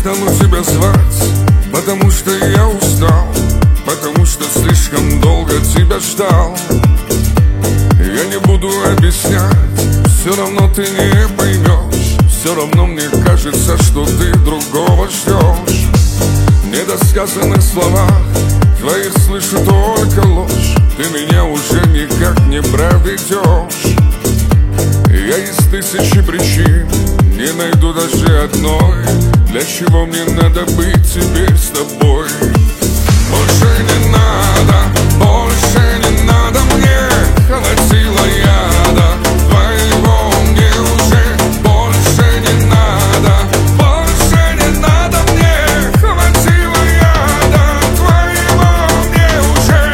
перестану тебя звать, потому что я устал, потому что слишком долго тебя ждал. Я не буду объяснять, все равно ты не поймешь. Все равно мне кажется, что ты другого ждешь. В недосказанных словах твоих слышу только ложь. Ты меня уже никак не проведешь. Я из тысячи причин не найду даже одной, для чего мне надо быть теперь с тобой. Больше не надо, больше не надо мне, хватило яда твоего мне уже. Больше не надо, больше не надо мне, хватило яда твоего мне уже.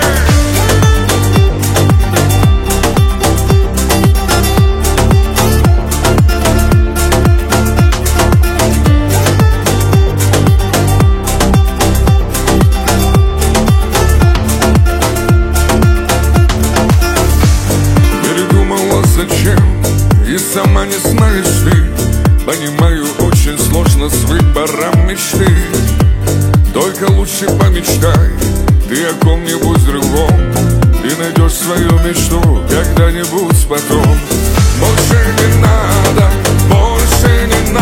Зачем? И сама не знаешь ты. Понимаю, очень сложно с выбором мечты. Только лучше помечтай ты о ком-нибудь другом. Ты найдешь свою мечту когда-нибудь потом. Больше не надо, больше не надо